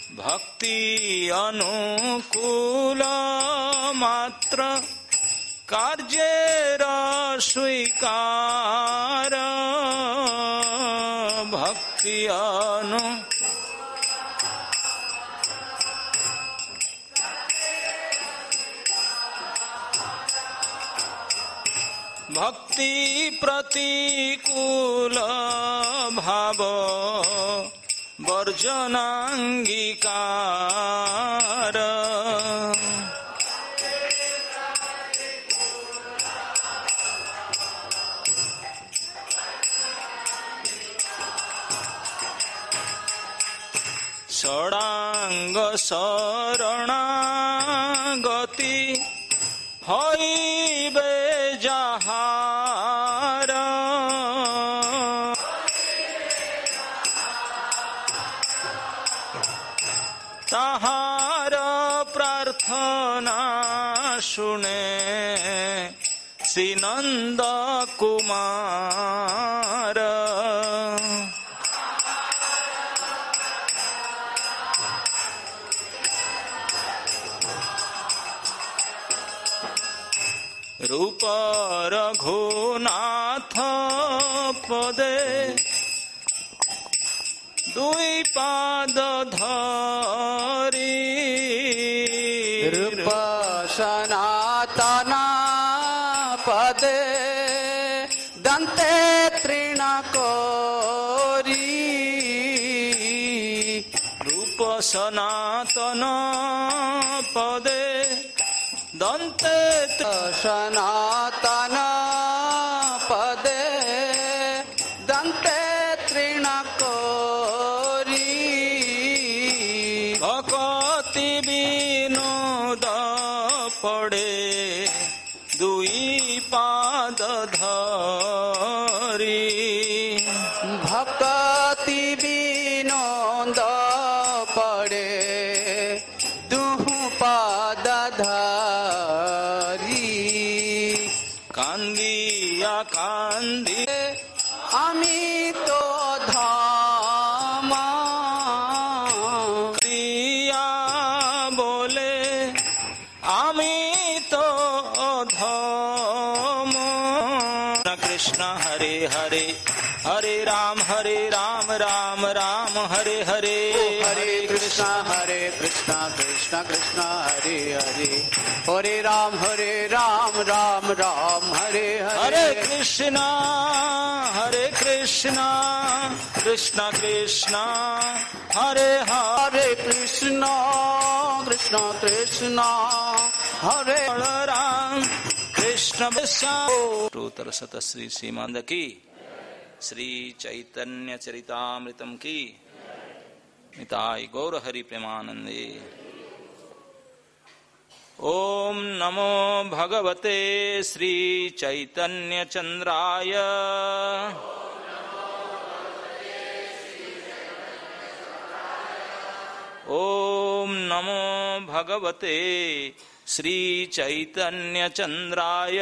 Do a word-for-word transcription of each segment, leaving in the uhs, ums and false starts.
भक्ति अनुकूल मात्र कार्जेर स्वीकार भक्ति अनु भक्ति प्रतिकूल भाव वर्जनांगीकार षडांग शरणागति हईबे जहार ताहार प्रार्थना सुने श्री नंद कुमार रूप रघुनाथ पदे दुई पाद धरी रूप सनातन पदे दंते तृणकोरी रूप सनातन पदे दंते सनातन पदे दंते तृणकोरी भक्ति विनोद पड़े दुई पाद धरी भक्ति विनोद पड़े दुहु पाद धरी कांदिया कांदी आमी तो धाम क्रिया बोले आमी तो धाम कृष्ण हरे हरे हरे राम हरे राम राम राम हरे हरे हरे कृष्णा हरे कृष्णा कृष्णा कृष्णा हरे हरे हरे राम हरे राम राम राम हरे हरे हरे कृष्णा हरे कृष्णा कृष्णा कृष्णा हरे हरे कृष्णा कृष्णा कृष्णा हरे राम कृष्ण श्रोतर सत श्री सीमांद की श्री चैतन्य चरितामृतम की निताय गौर हरि प्रेमानंदे। ओम नमो भगवते श्री चैतन्य चंद्राय ओम नमो भगवते श्री चैतन्य चंद्राय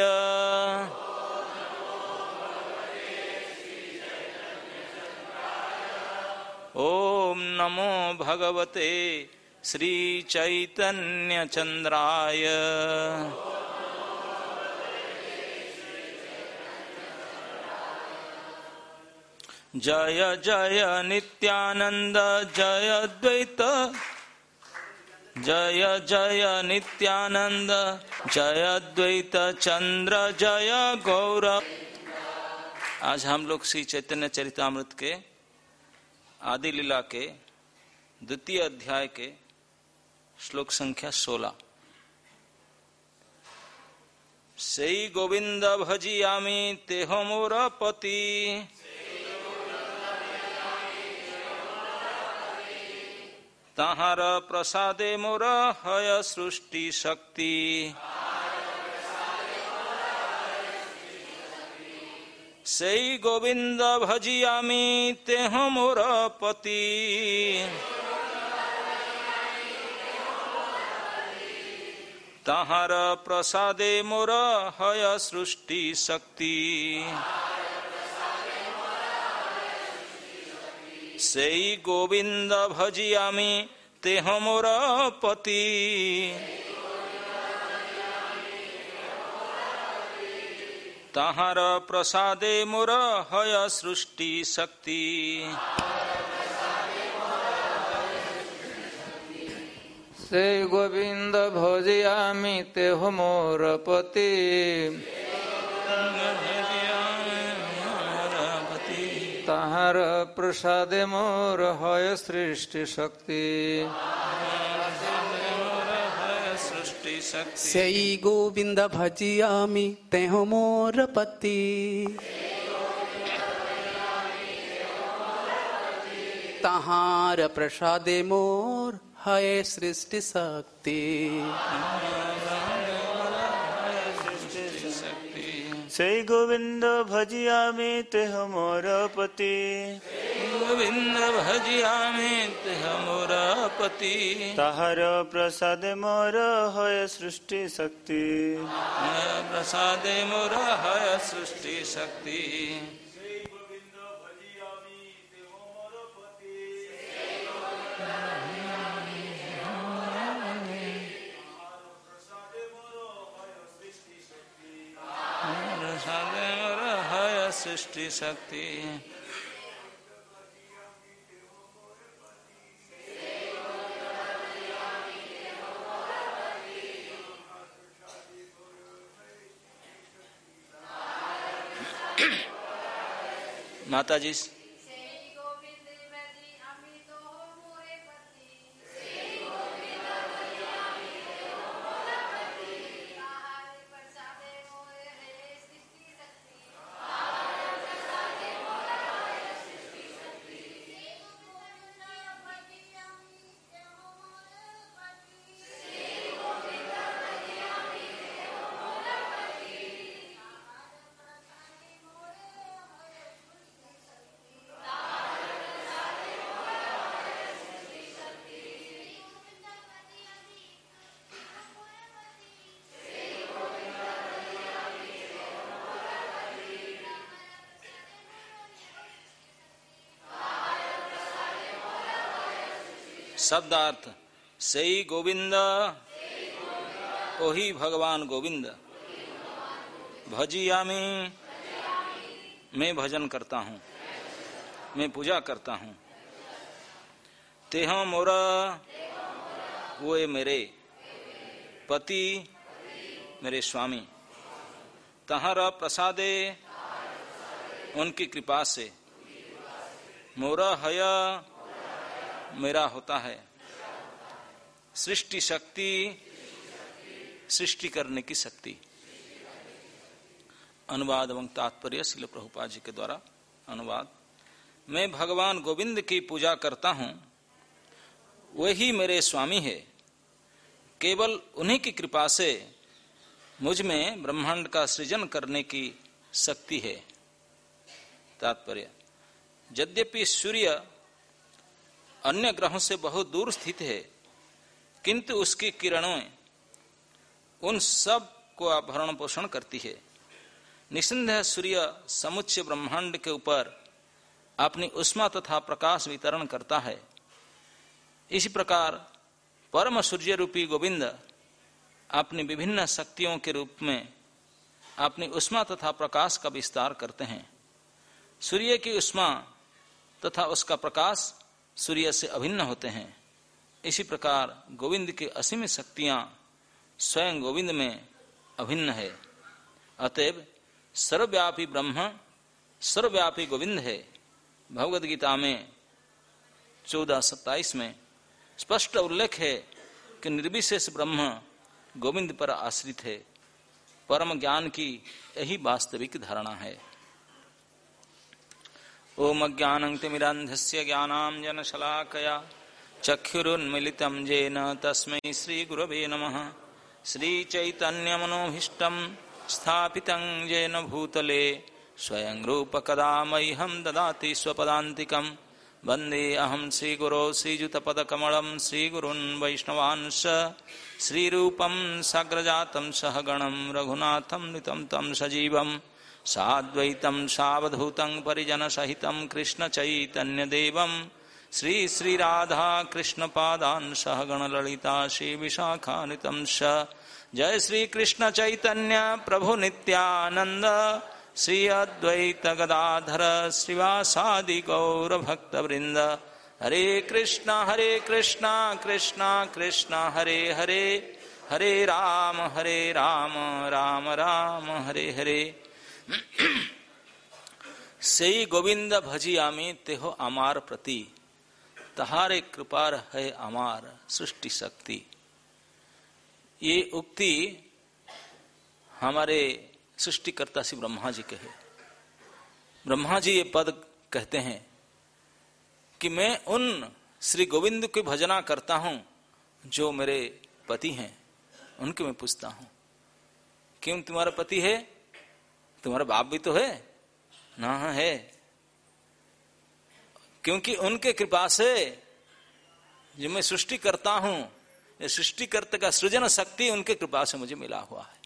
ओम नमो भगवते श्री चैतन्य चंद्राय जय जय नित्यानंद जय द्वैत जय जय नित्यानंद जय द्वैत चंद्र जय गौर। आज हम लोग श्री चैतन्य चरितामृत के आदि लीला के द्वितीय अध्याय के श्लोक संख्या सोलह। सेई गोविंद भजियामि तेह मोर पति ताहार प्रसादे मोर हय सृष्टि शक्ति सेई गोविंद भजियामि तेह मोर पति ताहार प्रसादे मोर हय सृष्टि शक्ति सेई गोविंद भजियामि तेह मोर पति। ताहार प्रसादे मोर हय सृष्टि शक्ति। से गोविंद भजियामि तेह मोर पति। ताहार प्रसादे मोर हय सृष्टि शक्ति। सेई गोविंद भजियामि तेह मोर पति। ताहार प्रसादे मोर हय सृष्टि शक्ति। सेई गोविंद भजियामि तेह मोर पति। गोविंद भजियामि तेह मोर पति। ताहार प्रसाद मोर हय सृष्टि शक्ति। प्रसाद मोर हय सृष्टि शक्ति। सृष्टि शक्ति। माता जी शब्दार्थ सई गोविंद ओही भगवान गोविंद। भजियामि मैं भजन करता हूँ, मैं पूजा करता हूँ। तेह मोर वो मेरे पति मेरे स्वामी। तहर प्रसादे उनकी कृपा से मोर हय मेरा होता है सृष्टि शक्ति, सृष्टि करने की शक्ति। अनुवाद एवं तात्पर्य श्रील प्रभुपाद जी के द्वारा अनुवाद। मैं भगवान गोविंद की पूजा करता हूँ, वही मेरे स्वामी है। केवल उन्हीं की कृपा से मुझ में ब्रह्मांड का सृजन करने की शक्ति है। तात्पर्य, यद्यपि सूर्य अन्य ग्रहों से बहुत दूर स्थित है, किंतु उसकी किरणें उन सब को भरण पोषण करती है। निसंदेह सूर्य समुच्चय ब्रह्मांड के ऊपर अपनी उष्मा तथा प्रकाश वितरण करता है। इसी प्रकार परम सूर्य रूपी गोविंद अपनी विभिन्न शक्तियों के रूप में अपनी उष्मा तथा प्रकाश का विस्तार करते हैं। सूर्य की उष्मा तथा उसका प्रकाश सूर्य से अभिन्न होते हैं। इसी प्रकार गोविंद की असीम शक्तियां स्वयं गोविंद में अभिन्न है। अतएव सर्वव्यापी ब्रह्म सर्वव्यापी गोविंद है। भगवद गीता में चौदह सत्ताईस में स्पष्ट उल्लेख है कि निर्विशेष ब्रह्म गोविंद पर आश्रित है। परम ज्ञान की यही वास्तविक धारणा है। ओम अज्ञानं तिमिरान्धस्य ज्ञानाञ्जनशलाकया चक्षुरुन्मीलितं येन तस्मै श्रीगुरवे नमः। श्रीचैतन्यमनोभीष्टं स्थापितं येन भूतले स्वयं रूप कदा मह्यं ददाति स्वपदान्तिकं। वन्दे अहं श्रीगुरो श्रीयुतपदकमलं श्रीगुरुन् वैष्णवांश्च श्रीरूपं साग्रजातं सहगणं रघुनाथं नितं तं सजीवं साद्वैतं सावधूतं परिजनसहितं कृष्णचैतन्यदेवं श्री श्री राधा कृष्ण पादान सहगण ललिता श्री विशाखान्वितं च। जय श्री कृष्ण चैतन्य प्रभु नित्यानंद श्री अद्वैत गदाधर श्रीवासादि गौर भक्त वृंद। हरे कृष्णा हरे कृष्णा कृष्णा कृष्णा हरे हरे हरे राम हरे राम राम राम हरे हरे। सेई गोविंद भजियामी तेहो अमार प्रति, तहारे कृपार है अमार सृष्टि शक्ति। ये उक्ति हमारे सृष्टिकर्ता श्री ब्रह्मा जी के है। ब्रह्मा जी ये पद कहते हैं कि मैं उन श्री गोविंद की भजना करता हूं जो मेरे पति हैं, उनके मैं पूछता हूं क्यों तुम्हारा पति है? तुम्हारा बाप भी तो है ना? है, क्योंकि उनके कृपा से जो मैं सृष्टि करता हूं, ये सृष्टिकर्ता का सृजन शक्ति उनके कृपा से मुझे मिला हुआ है।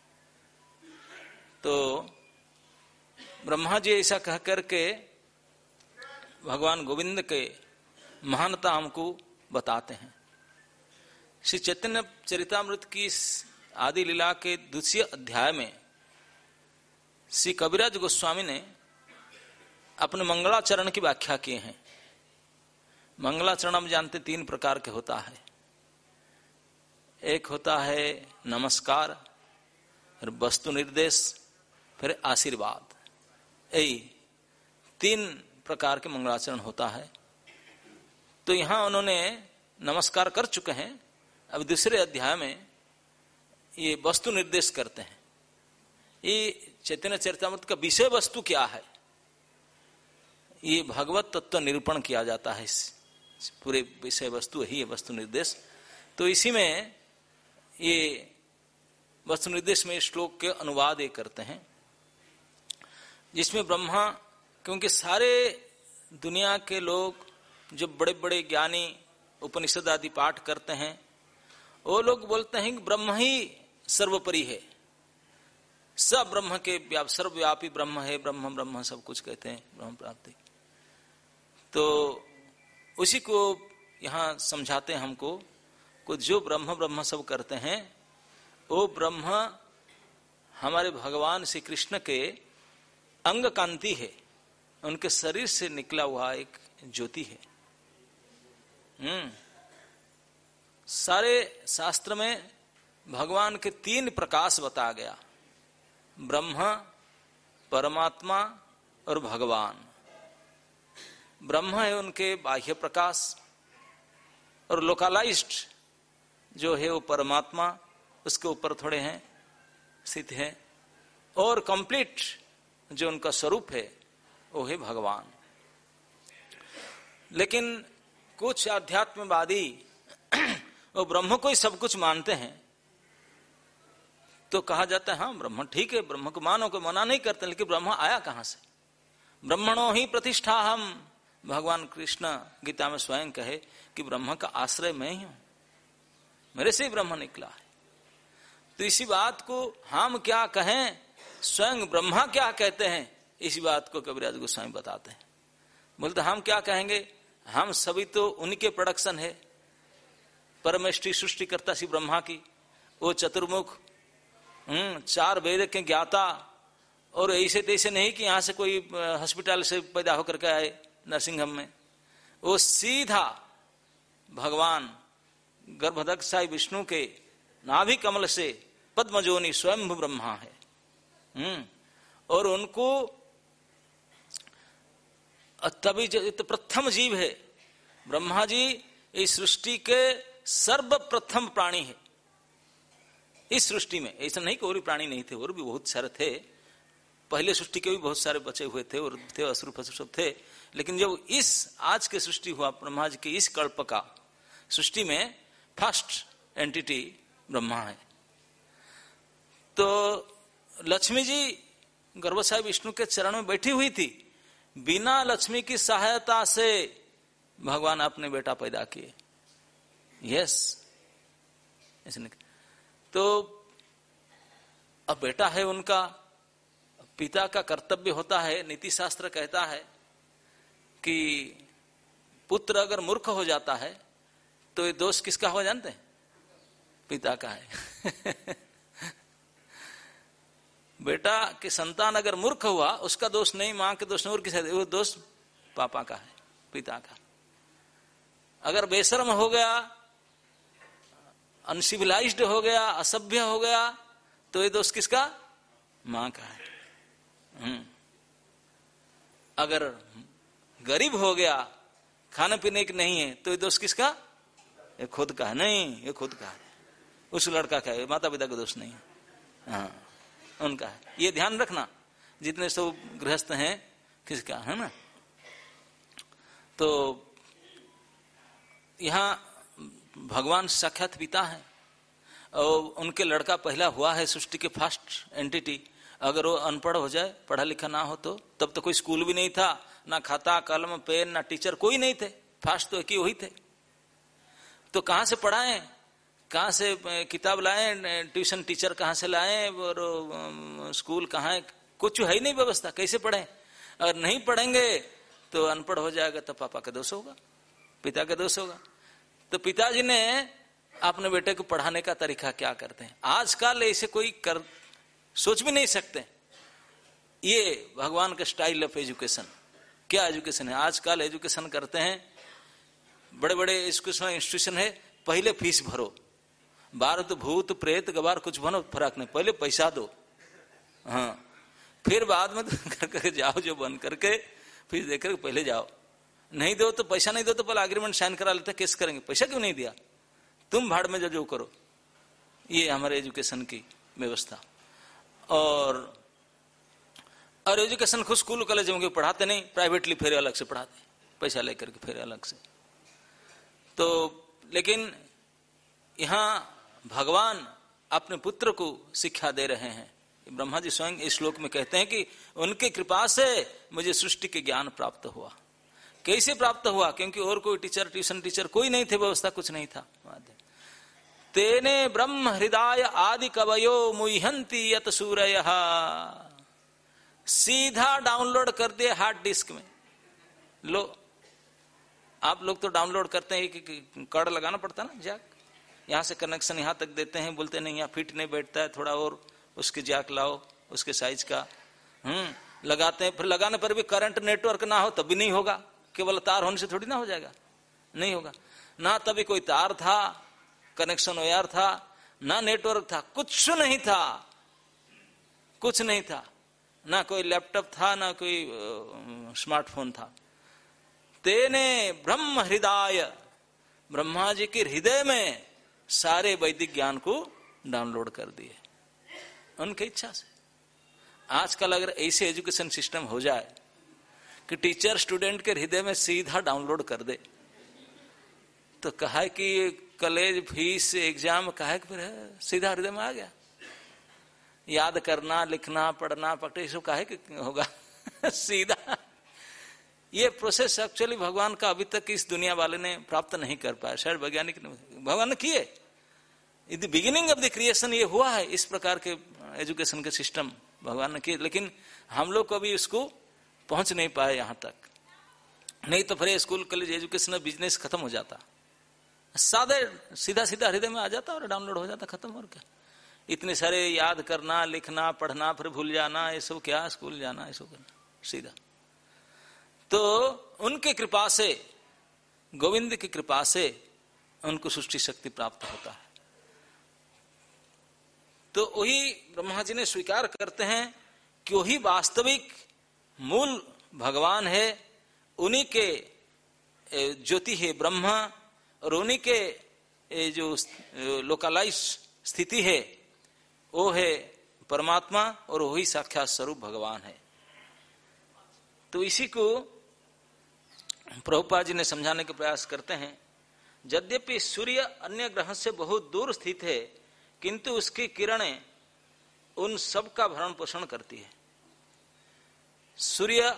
तो ब्रह्मा जी ऐसा कह करके भगवान गोविंद के महानता हमको बताते हैं। श्री चैतन्य चरितामृत की आदि लीला के दूसरे अध्याय में श्री कविराज गोस्वामी ने अपने मंगलाचरण की व्याख्या किए हैं। मंगलाचरण हम जानते तीन प्रकार के होता है। एक होता है नमस्कार, फिर वस्तु निर्देश, फिर आशीर्वाद। यही तीन प्रकार के मंगलाचरण होता है। तो यहां उन्होंने नमस्कार कर चुके हैं। अब दूसरे अध्याय में ये वस्तु निर्देश करते हैं। ये चैतन्य चरितामृत का विषय वस्तु क्या है, ये भगवत तत्व निरूपण किया जाता है। पूरे विषय वस्तु ही है वस्तु निर्देश। तो इसी में ये वस्तु निर्देश में श्लोक के अनुवाद ये करते हैं, जिसमें ब्रह्मा, क्योंकि सारे दुनिया के लोग जो बड़े बड़े ज्ञानी उपनिषद आदि पाठ करते हैं, वो लोग बोलते हैं कि ब्रह्म ही सर्वोपरि है, सब ब्रह्म के सर्वव्यापी ब्रह्म है, ब्रह्म ब्रह्म सब कुछ कहते हैं ब्रह्म प्राप्ति। तो उसी को यहाँ समझाते हैं हमको को जो ब्रह्म ब्रह्म सब करते हैं, वो ब्रह्म हमारे भगवान श्री कृष्ण के अंग कांति है, उनके शरीर से निकला हुआ एक ज्योति है। हम्म सारे शास्त्र में भगवान के तीन प्रकाश बताया गया, ब्रह्म, परमात्मा और भगवान। ब्रह्म है उनके बाह्य प्रकाश, और लोकलाइज्ड जो है वो परमात्मा, उसके ऊपर थोड़े हैं स्थित है, और कंप्लीट जो उनका स्वरूप है वो है भगवान। लेकिन कुछ आध्यात्मवादी वो ब्रह्म को ही सब कुछ मानते हैं। तो कहा जाता है हाँ ब्रह्म ठीक है, ब्रह्म को मानो, को मना नहीं करते, लेकिन ब्रह्म आया कहां से? ब्रह्मणो ही प्रतिष्ठा हम, भगवान कृष्ण गीता में स्वयं कहे कि ब्रह्म का आश्रय मैं ही हूं, मेरे से ही ब्रह्म निकला है। तो इसी बात को हम क्या कहें, स्वयं ब्रह्मा क्या कहते हैं, इसी बात को कविराज गोस्वामी बताते हैं। बोलते हम क्या कहेंगे, हम सभी तो उनके प्रोडक्शन है, परमेष्टि सृष्टिकर्ता श्री ब्रह्मा की, वो चतुर्मुख, हम्म चार वेद के ज्ञाता, और ऐसे तैसे नहीं कि यहां से कोई हॉस्पिटल से पैदा होकर के आए नरसिंह में, वो सीधा भगवान गर्भदक्ष साई विष्णु के नाभि कमल से पद्मजोनि स्वयं ब्रह्मा है। हम्म और उनको तभी तो प्रथम जीव है ब्रह्मा जी, इस सृष्टि के सर्वप्रथम प्राणी है इस सृष्टि में। ऐसा नहीं कि और भी प्राणी नहीं थे, और भी बहुत सारे थे, पहले सृष्टि के भी बहुत सारे बचे हुए थे और थे असुर फसुर सब थे। लेकिन जब इस आज के सृष्टि हुआ ब्रह्मा जी के इस कल्प का सृष्टि में फर्स्ट एंटिटी ब्रह्मा है। तो लक्ष्मी जी गर्भसाई विष्णु के चरण में बैठी हुई थी, बिना लक्ष्मी की सहायता से भगवान अपने बेटा पैदा किए। यस, तो अब बेटा है उनका, पिता का कर्तव्य होता है, नीति शास्त्र कहता है कि पुत्र अगर मूर्ख हो जाता है तो ये दोष किसका हो जानते हैं? पिता का है। बेटा की संतान अगर मूर्ख हुआ उसका दोष नहीं, मां के दोष नहीं, और किसी वो दोष पापा का है, पिता का। अगर बेशर्म हो गया, अनसिविलाइज्ड हो गया, असभ्य हो गया तो ये दोष किसका? मां का है। हम्म अगर गरीब हो गया, खाने पीने की नहीं है तो ये दोष किसका? ये खुद का है। नहीं, ये खुद का है, उस लड़का का है, माता पिता का दोष नहीं है, हाँ उनका है। ये ध्यान रखना, जितने सब गृहस्थ हैं किसका है ना। तो यहाँ भगवान साक्षात पिता है और उनके लड़का पहला हुआ है सृष्टि के फर्स्ट एंटिटी। अगर वो अनपढ़ हो जाए, पढ़ा लिखा ना हो तो, तब तो कोई स्कूल भी नहीं था, ना खाता कलम पेन ना टीचर, कोई नहीं थे, फर्स्ट तो एक ही वही थे। तो कहाँ से पढ़ाएं, कहाँ से किताब लाएं, ट्यूशन टीचर कहाँ से लाएं, और स्कूल कहाँ है, कुछ है ही नहीं व्यवस्था, कैसे पढ़ें? अगर नहीं पढ़ेंगे तो अनपढ़ हो जाएगा तो पापा का दोष होगा, पिता का दोष होगा। तो पिताजी ने अपने बेटे को पढ़ाने का तरीका क्या करते हैं? आजकल ऐसे कोई कर सोच भी नहीं सकते। ये भगवान का स्टाइल ऑफ एजुकेशन, क्या एजुकेशन है? आजकल एजुकेशन करते हैं, बड़े बड़े एजुकेशन इंस्टीट्यूशन है, पहले फीस भरो, बार तो भूत प्रेत गवार कुछ बनो फर्क नहीं, पहले पैसा दो, हाँ फिर बाद में तो कर करके जाओ, जो बन करके फीस देकर पहले जाओ। नहीं दो तो पैसा नहीं दो तो पहले एग्रीमेंट साइन करा लेते, केस करेंगे, पैसा क्यों नहीं दिया, तुम भाड़ में जो जो करो। ये हमारे एजुकेशन की व्यवस्था। और और एजुकेशन खुद स्कूल कॉलेज में पढ़ाते नहीं, प्राइवेटली फिर अलग से पढ़ाते, पैसा लेकर के फिर अलग से। तो लेकिन यहाँ भगवान अपने पुत्र को शिक्षा दे रहे हैं। ब्रह्मा जी स्वयं इस श्लोक में कहते हैं कि उनके कृपा से मुझे सृष्टि के ज्ञान प्राप्त हुआ। कैसे प्राप्त हुआ? क्योंकि और कोई टीचर ट्यूशन टीचर कोई नहीं थे, व्यवस्था कुछ नहीं था। तेने ब्रह्म हृदय आदि कवयो मुह्यंती यत सूरयः, सीधा डाउनलोड कर दिए हार्ड डिस्क में। लो, आप लोग तो डाउनलोड करते हैं कि कड़ लगाना पड़ता ना, जैक, यहाँ से कनेक्शन यहाँ तक देते हैं, बोलते नहीं यहाँ फिट नहीं बैठता है, थोड़ा और उसके जैक लाओ उसके साइज का, हम्म लगाते हैं। फिर लगाने पर भी करंट नेटवर्क ना हो तब भी नहीं होगा, केवल तार होने से थोड़ी ना हो जाएगा, नहीं होगा ना। तभी कोई तार था, कनेक्शन वायर था, ना नेटवर्क था, कुछ नहीं था, कुछ नहीं था, ना कोई लैपटॉप था, ना कोई स्मार्टफोन था। तेने ब्रह्म हृदय, ब्रह्मा जी के हृदय में सारे वैदिक ज्ञान को डाउनलोड कर दिए उनकी इच्छा से। आजकल अगर ऐसे एजुकेशन सिस्टम हो जाए कि टीचर स्टूडेंट के हृदय में सीधा डाउनलोड कर दे, तो कहा कि कॉलेज फीस एग्जाम कहा कि फिर सीधा हृदय में आ गया। याद करना, लिखना, पढ़ना, पढ़ना, सब कहा कि होगा सीधा। ये प्रोसेस एक्चुअली भगवान का अभी तक इस दुनिया वाले ने प्राप्त नहीं कर पाया, शायद वैज्ञानिक ने, भगवान ने किए। In the beginning of the creation ये हुआ है, इस प्रकार के एजुकेशन के सिस्टम भगवान ने किए, लेकिन हम लोग कभी उसको पहुंच नहीं पाए यहाँ तक। नहीं तो फिर स्कूल कॉलेज एजुकेशन बिजनेस खत्म हो जाता, सादे सीधा सीधा हृदय में आ जाता और डाउनलोड हो जाता, खत्म। और क्या इतने सारे याद करना, लिखना, पढ़ना, फिर भूल जाना, ये सब क्या, स्कूल जाना, ये सब करना सीधा। तो उनके कृपा से, गोविंद की कृपा से उनको सृष्टि शक्ति प्राप्त होता है। तो वही ब्रह्मा जी ने स्वीकार करते हैं कि वही वास्तविक मूल भगवान है, उन्हीं के ज्योति है ब्रह्मा, और उन्हीं के जो लोकलाइज स्थिति है वो है परमात्मा, और वही साक्षात स्वरूप भगवान है। तो इसी को प्रभुपाद जी ने समझाने के प्रयास करते हैं। यद्यपि सूर्य अन्य ग्रह से बहुत दूर स्थित है, किंतु उसकी किरणें उन सब का भरण पोषण करती है। सूर्य,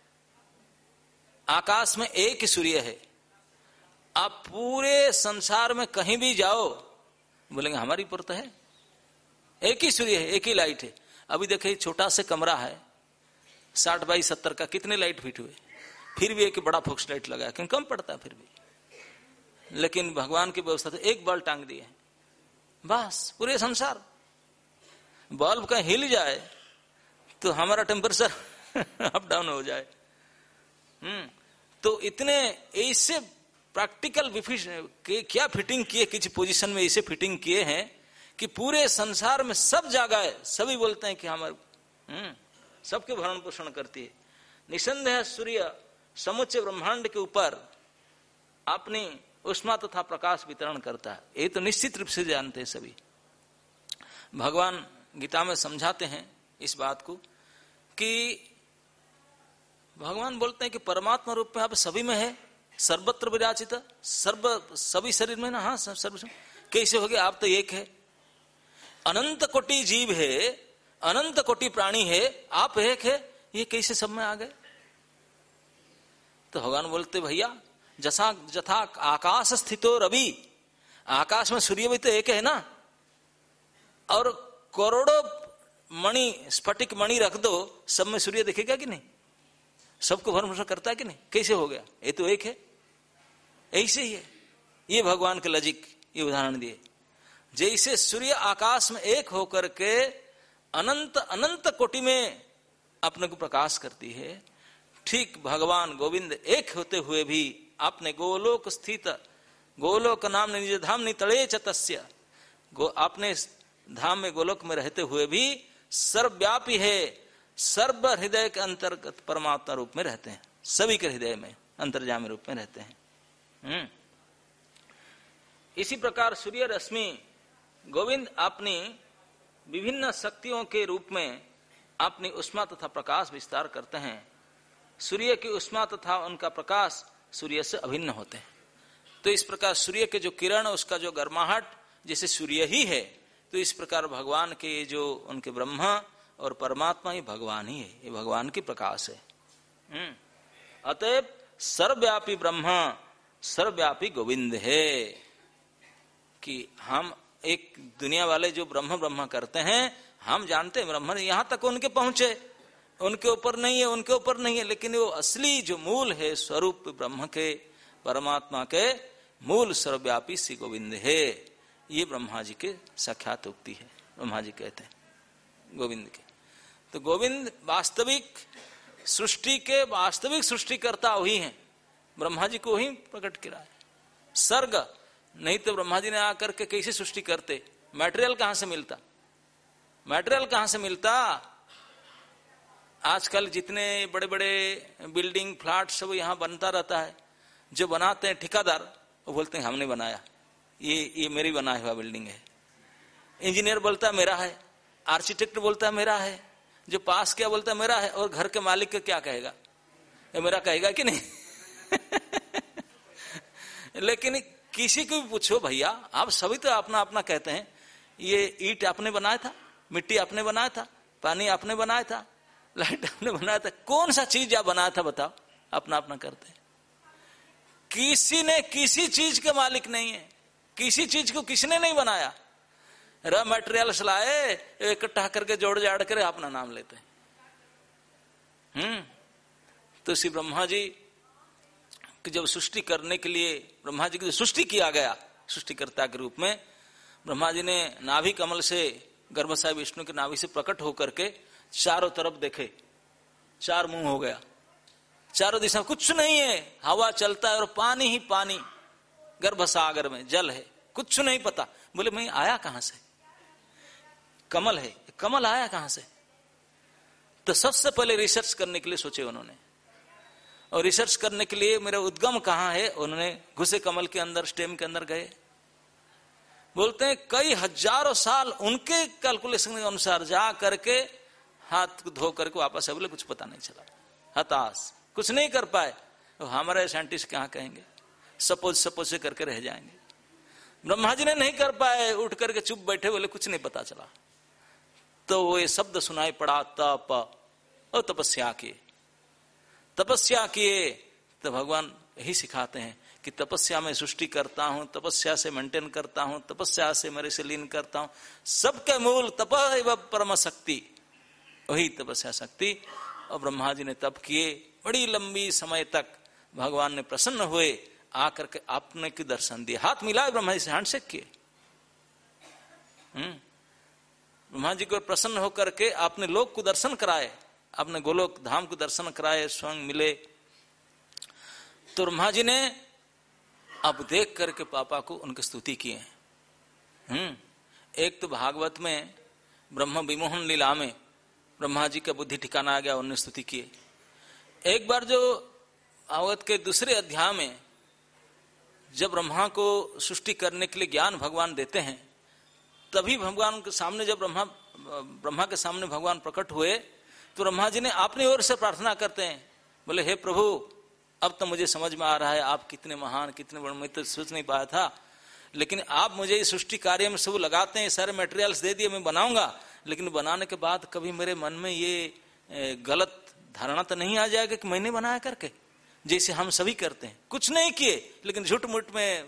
आकाश में एक ही सूर्य है, आप पूरे संसार में कहीं भी जाओ बोलेंगे हमारी पर तो है, एक ही सूर्य है, एक ही लाइट है। अभी देखिए छोटा सा कमरा है, साठ बाई सत्तर का, कितने लाइट फिट हुए, फिर भी एक बड़ा फोक्स लाइट लगाया, क्योंकि कम पड़ता है फिर भी, लेकिन भगवान की व्यवस्था तो एक बल्ब टांग दिए है, बस पूरे संसार। बल्ब कहीं हिल जाए तो हमारा टेम्परेचर अप डाउन हो जाए। हम्म तो इतने ऐसे प्रैक्टिकल के क्या फिटिंग किए, किसी पोजीशन में ऐसे फिटिंग किए हैं कि पूरे संसार में सब जगह है, सभी बोलते हैं कि हमारे हम्म सबके भरण पोषण करती है। निसंदेह सूर्य समुच्चय ब्रह्मांड के ऊपर अपनी उष्मा तथा प्रकाश वितरण करता है, ये तो निश्चित रूप से जानते हैं सभी। भगवान गीता में समझाते हैं इस बात को कि भगवान बोलते हैं कि परमात्मा रूप में आप सभी में है, सर्वत्र विराजित, सर्व सभी शरीर में ना, हाँ सर्व। कैसे हो गया? आप तो एक है, अनंत कोटि जीव है, अनंत कोटि प्राणी है, आप एक है, ये कैसे सब में आ गए? तो भगवान बोलते भैया जसा जथा आकाश स्थितो रवि, आकाश में सूर्य भी तो एक है ना, और करोड़ों मणि स्फटिक मणि रख दो, सब में सूर्य दिखेगा कि नहीं? सबको भरण पोषण करता है कि नहीं? कैसे हो गया? ये तो एक है। ऐसे ही है, ये भगवान के लॉजिक, ये उदाहरण दिए। जैसे सूर्य आकाश में एक होकर के अनंत अनंत कोटि में अपने को प्रकाश करती है, ठीक भगवान गोविंद एक होते हुए भी अपने गोलोक स्थित, गोलोक नाम निज धाम नितले च तस्य, गो अपने धाम में गोलोक में रहते हुए भी सर्वव्यापी है, सर्व हृदय के अंतर्गत परमात्मा रूप में रहते हैं, सभी के हृदय में अंतर्यामी रूप में रहते हैं। हम्म इसी प्रकार सूर्य रश्मि गोविंद अपनी विभिन्न शक्तियों के रूप में अपनी उष्मा तथा प्रकाश विस्तार करते हैं। सूर्य की उष्मा तथा उनका प्रकाश सूर्य से अभिन्न होते हैं। तो इस प्रकार सूर्य के जो किरण, उसका जो गर्माहट जैसे सूर्य ही है, तो इस प्रकार भगवान के जो उनके ब्रह्मा और परमात्मा ही भगवान ही है, ये भगवान की प्रकाश है। अतएव सर्वव्यापी ब्रह्मा सर्वव्यापी गोविंद है। कि हम एक दुनिया वाले जो ब्रह्म ब्रह्म करते हैं, हम जानते हैं ब्रह्म यहां तक उनके पहुंचे, उनके ऊपर नहीं है, उनके ऊपर नहीं है, लेकिन वो असली जो मूल है स्वरूप ब्रह्म के, परमात्मा के मूल सर्वव्यापी श्री गोविंद है। ये ब्रह्मा जी के साक्षात उक्ति है, ब्रह्मा जी कहते हैं गोविंद के। तो गोविंद वास्तविक सृष्टि के वास्तविक सृष्टिकर्ता वही हैं, ब्रह्मा जी को वही प्रकट किया है। सर्ग नहीं तो ब्रह्मा जी ने आकर के कैसे सृष्टि करते? मटेरियल कहां से मिलता? मटेरियल कहां से मिलता? आजकल जितने बड़े बड़े बिल्डिंग फ्लैट सब यहां बनता रहता है, जो बनाते हैं ठेकेदार वो बोलते हैं हमने बनाया, ये ये मेरी बनाया हुआ बिल्डिंग है। इंजीनियर बोलता है मेरा है, आर्किटेक्ट बोलता है मेरा है, जो पास किया बोलता है मेरा है, और घर के मालिक का क्या कहेगा? ये मेरा कहेगा कि नहीं? लेकिन किसी को भी पूछो भैया, आप सभी तो अपना अपना कहते हैं, ये ईंट आपने बनाया था, मिट्टी आपने बनाया था, पानी आपने बनाया था, लाइट आपने बनाया था, कौन सा चीज आप बनाया था बताओ? अपना अपना करते हैं। किसी ने किसी चीज के मालिक नहीं है, किसी चीज को किसने नहीं बनाया। रॉ मटेरियल्स लाए, इकट्ठा करके जोड़ जाड़ कर अपना नाम लेते हैं। हम्म तो श्री ब्रह्मा जी कि जब सृष्टि करने के लिए ब्रह्मा जी की जो सृष्टि किया गया सृष्टिकर्ता के रूप में, ब्रह्मा जी ने नाभि कमल से गर्भसाय विष्णु के नाभि से प्रकट होकर के चारों तरफ देखे, चार मुंह हो गया, चारों दिशा कुछ नहीं है, हवा चलता है और पानी ही पानी, गर्भसागर में जल है, कुछ नहीं पता। बोले मैं आया कहां से? कमल है, कमल आया कहां से? तो सबसे पहले रिसर्च करने के लिए सोचे उन्होंने, और रिसर्च करने के लिए मेरा उद्गम कहां है, उन्होंने घुसे कमल के अंदर, स्टेम के अंदर गए। बोलते हैं कई हजारों साल उनके कैलकुलेशन के अनुसार जा करके हाथ धो करके वापस आए, बोले कुछ पता नहीं चला, हताश, कुछ नहीं कर पाए। तो हमारे साइंटिस्ट क्या कहेंगे? सपोज सपोज से करके रह जाएंगे। ब्रह्मा जी ने नहीं कर पाए, उठ करके चुप बैठे, बोले कुछ नहीं पता चला। तो वो ये शब्द सुनाई पड़ा, तप, और तपस्या किए, तपस्या किए। तो भगवान यही सिखाते हैं कि तपस्या में सृष्टि करता हूं, तपस्या से मेंटेन करता हूं, तपस्या से मेरे से लीन करता हूं। सबके मूल तप एवं परम शक्ति, वही तपस्या शक्ति। और ब्रह्मा जी ने तप किए, बड़ी लंबी समय तक भगवान ने प्रसन्न हुए, आकर के आपने की दर्शन दिए, हाथ मिलाए ब्रह्मा जी से, हैंडशेक किए। हम्म ब्रह्मा जी को प्रसन्न होकर के आपने लोक को दर्शन कराए, आपने गोलोक धाम को दर्शन कराए, स्वयं मिले। तो ब्रह्मा जी ने अब देख करके पापा को उनकी स्तुति किए। हम्म एक तो भागवत में ब्रह्म विमोहन लीला में ब्रह्मा जी का बुद्धि ठिकाना आ गया, उन्होंने स्तुति किए। एक बार जो भागवत के दूसरे अध्याय में जब ब्रह्मा को सृष्टि करने के लिए ज्ञान भगवान देते हैं, तभी भगवान के सामने जब ब्रह्मा ब्रह्मा के सामने भगवान प्रकट हुए तो ब्रह्मा जी ने अपनी ओर से प्रार्थना करते हैं, बोले हे प्रभु अब तो मुझे समझ में आ रहा है आप कितने महान कितने बड़े, मैं तो सोच नहीं पाया था, लेकिन आप मुझे इस सृष्टि कार्य में सब लगाते हैं, सारे मटेरियल्स दे दिए, मैं बनाऊंगा, लेकिन बनाने के बाद कभी मेरे मन में ये गलत धारणा तो नहीं आ जाएगा कि मैंने बनाया करके, जैसे हम सभी करते हैं, कुछ नहीं किए लेकिन झूठ मूठ में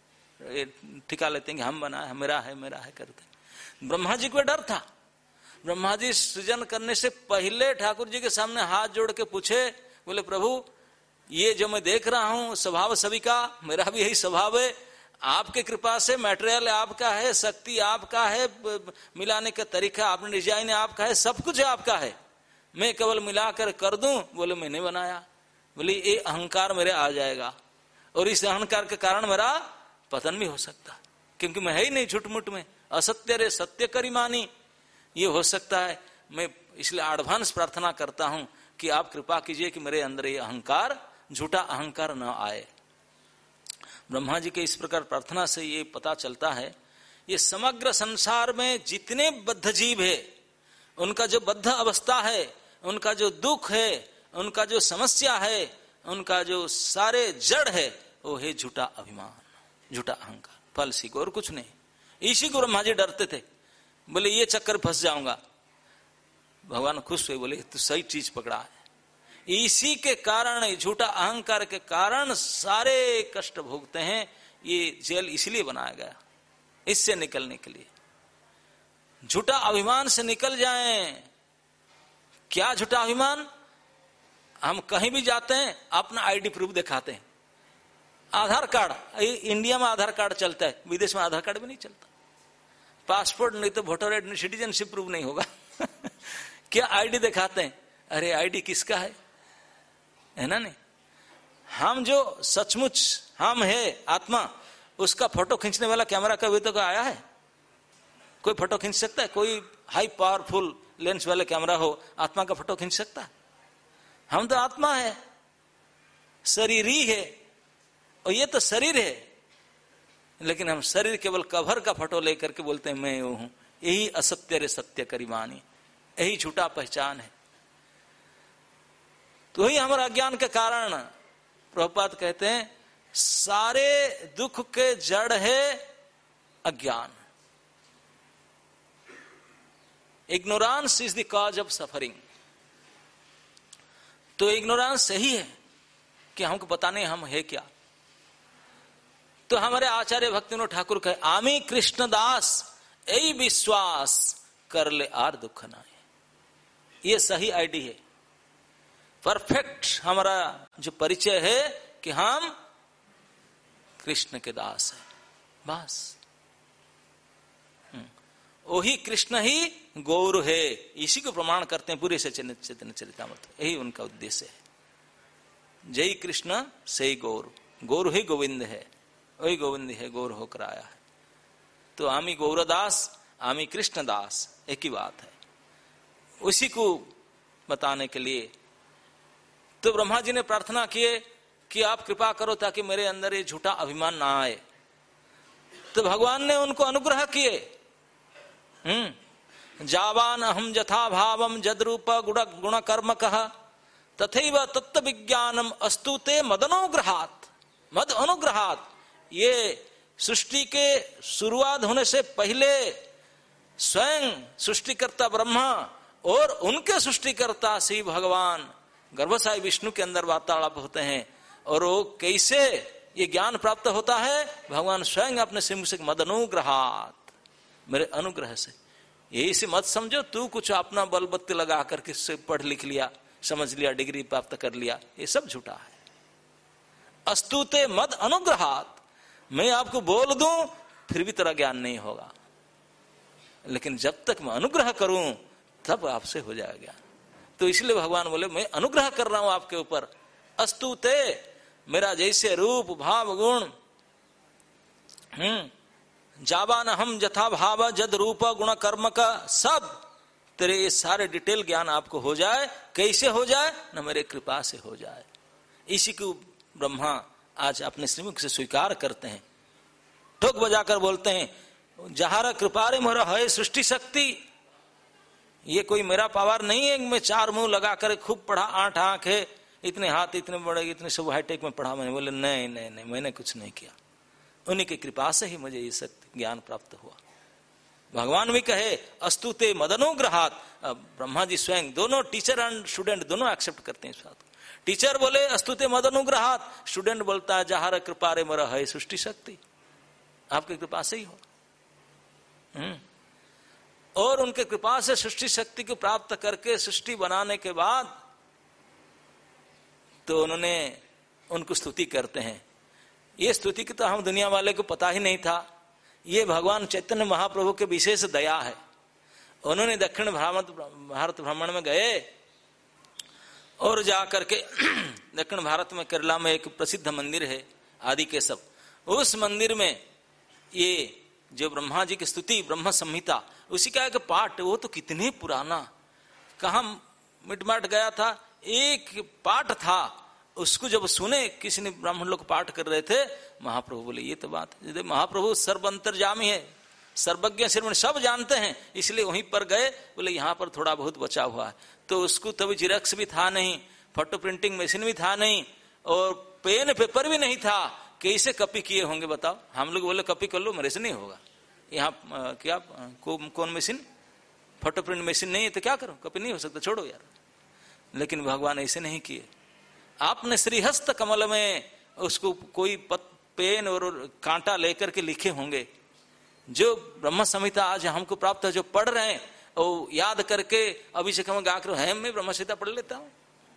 ठिका लेते हैं कि हम बनाए, मेरा है मेरा है करते। ब्रह्मा जी को डर था। ब्रह्मा जी सृजन करने से पहले ठाकुर जी के सामने हाथ जोड़ के पूछे, बोले प्रभु ये जो मैं देख रहा हूं स्वभाव सभी का, मेरा भी यही स्वभाव है, आपके कृपा से मटेरियल आपका है, शक्ति आपका है, मिलाने का तरीका आपने डिजाइन आपका है, सब कुछ आपका है, मैं केवल मिलाकर कर दूं। बोले मैंने बनाया। बोले ये अहंकार मेरे आ जाएगा और इस अहंकार के कारण मेरा पतन भी हो सकता, क्योंकि मैं है ही नहीं झूठ मूठ में, असत्य रे सत्य करी मानी, ये हो सकता है। मैं इसलिए एडवांस प्रार्थना करता हूं कि आप कृपा कीजिए कि मेरे अंदर ये अहंकार, झूठा अहंकार न आए। ब्रह्मा जी के इस प्रकार प्रार्थना से ये पता चलता है, ये समग्र संसार में जितने बद्ध जीव है, उनका जो बद्ध अवस्था है, उनका जो दुख है, उनका जो समस्या है, उनका जो सारे जड़ है, वो है झूठा अभिमान, झूठा अहंकार, फल सी को और कुछ नहीं। इसी को ब्रह्मा जी डरते थे, बोले ये चक्कर फंस जाऊंगा। भगवान खुश हुए, बोले तो सही चीज पकड़ा है। इसी के कारण, झूठा अहंकार के कारण सारे कष्ट भोगते हैं। ये जेल इसलिए बनाया गया, इससे निकलने के लिए, झूठा अभिमान से निकल जाएं। क्या झूठा अभिमान? हम कहीं भी जाते हैं अपना आईडी प्रूफ दिखाते हैं, आधार कार्ड, इंडिया में आधार कार्ड चलता है, विदेश में आधार कार्ड भी नहीं चलता, पासपोर्ट नहीं तो वोटर सिटीजनशिप प्रूफ नहीं होगा। क्या आईडी दिखाते हैं? अरे आईडी किसका है, है ना? नहीं, हम जो सचमुच हम है आत्मा, उसका फोटो खींचने वाला कैमरा कभी तो आया है? कोई फोटो खींच सकता है? कोई हाई पावरफुल लेंस वाले कैमरा हो आत्मा का फोटो खींच सकता है? हम तो आत्मा है, शरीर ही है, और ये तो शरीर है, लेकिन हम शरीर केवल कवर का फोटो लेकर के बोलते हैं मैं वो हूं। यही असत्य रे सत्य करीमानी, यही झूठा पहचान है। तो वही हमारा अज्ञान के कारण प्रभुपाद कहते हैं सारे दुख के जड़ है अज्ञान। Ignorance is the cause of suffering. तो इग्नोरेंस सही है कि हमको पता नहीं हम है क्या। तो हमारे आचार्य भक्तिविनोद ठाकुर कहे आमी कृष्ण दास यही विश्वास कर ले आर दुख ना। ये सही आईडी है, परफेक्ट हमारा जो परिचय है कि हम कृष्ण के दास है, बस। वही कृष्ण ही गौर है, इसी को प्रमाण करते हैं पूरे से चैतन्य चरितामृत। यही उनका उद्देश्य है, जय कृष्ण से गौर, गौर ही गोविंद है, वही गोविंद है, गौर होकर आया है। तो आमी गौरदास आमी कृष्ण दास एक ही बात है, उसी को बताने के लिए तो ब्रह्मा जी ने प्रार्थना किए कि आप कृपा करो ताकि मेरे अंदर ये झूठा अभिमान ना आए। तो भगवान ने उनको अनुग्रह किए। हम्म जावान अहम यथा भावम जद्रूप गुण गुण कर्म कह तथैव तत्व विज्ञानम अस्तु ते मदनुग्रहात। मद अनुग्रहात, ये सृष्टि के शुरुआत होने से पहले स्वयं सृष्टिकर्ता ब्रह्मा और उनके सृष्टिकर्ता श्री भगवान गर्भसाई विष्णु के अंदर वार्तालाप होते हैं। और वो कैसे ये ज्ञान प्राप्त होता है? भगवान स्वयं अपने सिंह से मद अनुग्रहात, मेरे अनुग्रह से। यही से मत समझो तू कुछ अपना बल बत्ती लगा करके से पढ़ लिख लिया, समझ लिया, डिग्री प्राप्त कर लिया, ये सब झूठा है। अस्तुते मद अनुग्रहात, मैं आपको बोल दूं फिर भी तेरा ज्ञान नहीं होगा, लेकिन जब तक मैं अनुग्रह करूं तब आपसे हो जाएगा ज्ञान। तो इसलिए भगवान बोले मैं अनुग्रह कर रहा हूं आपके ऊपर। अस्तुते, मेरा जैसे रूप भाव गुण, हम्म जावान हम जथा भाव जद रूप गुण कर्म का, सब तेरे ये सारे डिटेल ज्ञान आपको हो जाए। कैसे हो जाए? न मेरे कृपा से हो जाए। इसी को ब्रह्मा आज अपने श्रीमुख से स्वीकार करते हैं, ठोक बजाकर बोलते हैं जहारा कृपारे मोरा है सृष्टि शक्ति। ये कोई मेरा पावर नहीं है, मैं चार मुंह लगाकर खूब पढ़ा, आठ आंख है, इतने हाथ इतने बड़े, इतने सब हाईटेक में पढ़ा मैंने। बोले नहीं नहीं नहीं, मैंने कुछ नहीं किया, उन्हीं की कृपा से ही मुझे ये शक्ति ज्ञान प्राप्त हुआ। भगवान भी कहे अस्तुते मदनुग्रहात। ब्रह्मा जी स्वयं, दोनों टीचर एंड स्टूडेंट दोनों एक्सेप्ट करते हैं इस बात को। टीचर बोले अस्तुते मदनुग्रहात, स्टूडेंट बोलता है जहार कृपारे मर है सृष्टि शक्ति, आपकी कृपा से ही हो। हम्म और उनके कृपा से सृष्टि शक्ति को प्राप्त करके सृष्टि बनाने के बाद तो उन्होंने उनको स्तुति करते हैं। ये स्तुति की तो हम दुनिया वाले को पता ही नहीं था, ये भगवान चैतन्य महाप्रभु के विशेष दया है। उन्होंने दक्षिण भारत भारत भ्रमण में गए और जाकर के दक्षिण भारत में केरला में एक प्रसिद्ध मंदिर है आदि केशव, उस मंदिर में ये जो ब्रह्मा जी की स्तुति ब्रह्म संहिता, उसी का एक पाठ, वो तो कितने पुराना, कहाँ मिटमाट गया था, एक पाठ था, उसको जब सुने किसी ने ब्राह्मण लोग पाठ कर रहे थे, महाप्रभु बोले ये तो बात है, महाप्रभु सर्व अंतर्यामी है, सर्वज्ञ श्रवण सब जानते हैं, इसलिए वहीं पर गए। बोले यहाँ पर थोड़ा बहुत बचा हुआ है, तो उसको तभी जिरक्स भी था नहीं, फोटो प्रिंटिंग मशीन भी था नहीं, और पेन पेपर भी नहीं था, कैसे कॉपी किए होंगे बताओ। हम लोग बोले कॉपी कर लो, मेरे से नहीं होगा। यहाँ क्या को, कौन मशीन, फोटो प्रिंट मशीन नहीं है तो क्या करो, कॉपी नहीं हो सकता, छोड़ो यार। लेकिन भगवान ऐसे नहीं किए, आपने श्रीहस्त कमल में उसको कोई पत, पेन और कांटा लेकर के लिखे होंगे। जो ब्रह्म संहिता आज हमको प्राप्त है, जो पढ़ रहे हैं, वो याद करके अभिषेक में गाकर है मैं ब्रह्म संहिता पढ़ लेता हूँ।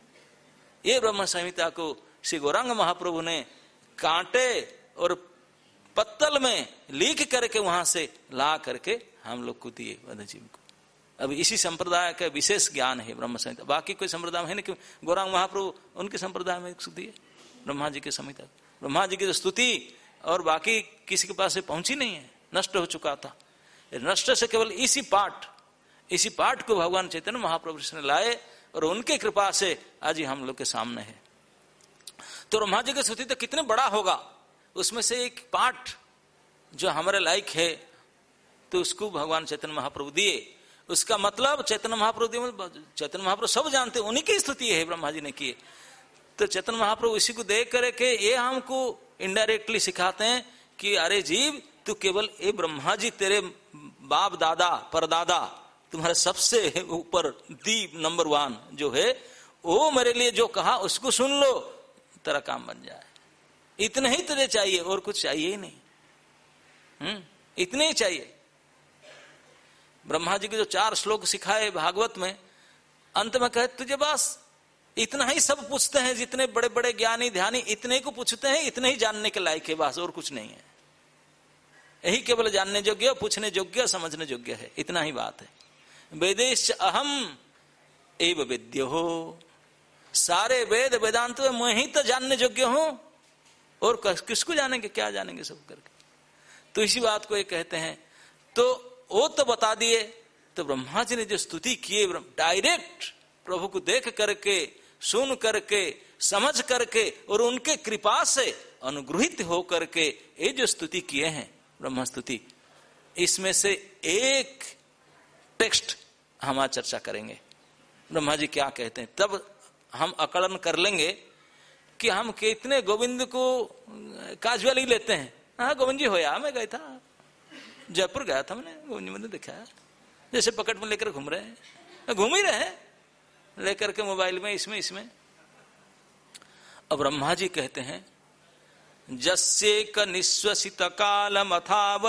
ये ब्रह्म संहिता को श्री गौरांग महाप्रभु ने कांटे और पत्तल में लिख करके वहां से ला करके हम लोग को दिए वधजीव को। अब इसी संप्रदाय का विशेष ज्ञान है ब्रह्म संहिता, बाकी कोई संप्रदाय है नहीं कि गौरांग महाप्रभु उनके संप्रदाय में दिए ब्रह्मा जी के संहिता। ब्रह्मा जी की जो स्तुति और बाकी किसी के पास से पहुंची नहीं है, नष्ट हो चुका था। नष्ट से केवल इसी पाठ इसी पाठ को भगवान चैतन्य महाप्रभु ने लाए और उनके कृपा से आज ही हम लोग के सामने है। तो ब्रह्मा जी की स्तुति तो कितने बड़ा होगा, उसमें से एक पाठ जो हमारे लायक है तो उसको भगवान चैतन्य महाप्रभु दिए। उसका मतलब चैतन्य महाप्रभु दिए, चैतन्य महाप्रभु सब जानते, उन्हीं की स्तुति है ब्रह्मा जी ने की। तो चैतन्य महाप्रभु इसी को देख करके ये हमको इनडायरेक्टली सिखाते हैं कि अरे जीव, तू केवल ये ब्रह्मा जी तेरे बाप दादा परदादा तुम्हारे सबसे ऊपर दी नंबर वन जो है, वो मेरे लिए जो कहा उसको सुन लो, तेरा काम बन जाए। इतना ही तुझे चाहिए, और कुछ चाहिए ही नहीं। हम्म इतने ही चाहिए। ब्रह्मा जी के जो चार श्लोक सिखाए भागवत में, अंत में कहे तुझे बस इतना ही सब पूछते हैं, जितने बड़े बड़े ज्ञानी ध्यानी इतने को पूछते हैं, इतने ही जानने के लायक है, बस और कुछ नहीं है। यही केवल जानने योग्य, पूछने योग्य, समझने योग्य है, इतना ही बात है। वेदेश अहम एव वेद्यो हो, सारे वेद वेदांत में मैं ही तो जानने योग्य हूं, और किसको जानेंगे, क्या जानेंगे सब करके। तो इसी बात को ये कहते हैं। तो वो तो बता दिए। तो ब्रह्मा जी ने जो स्तुति किए डायरेक्ट प्रभु को देख करके, सुन करके, समझ करके और उनके कृपा से अनुग्रहित हो करके ये जो स्तुति किए हैं ब्रह्मा स्तुति, इसमें से एक टेक्स्ट हम आज चर्चा करेंगे। ब्रह्मा जी क्या कहते हैं, तब हम आकलन कर लेंगे कि हम कितने गोविंद को काजुअली लेते हैं। हाँ गोविंद जी होया, मैं गया था, जयपुर गया था मैंने, गोविंद जी मैंने देखा है, जैसे पकड़ में लेकर घूम रहे हैं, घूम ही रहे हैं लेकर के मोबाइल में, इसमें इसमें अब ब्रह्मा जी कहते हैं जस्येक निश्वसित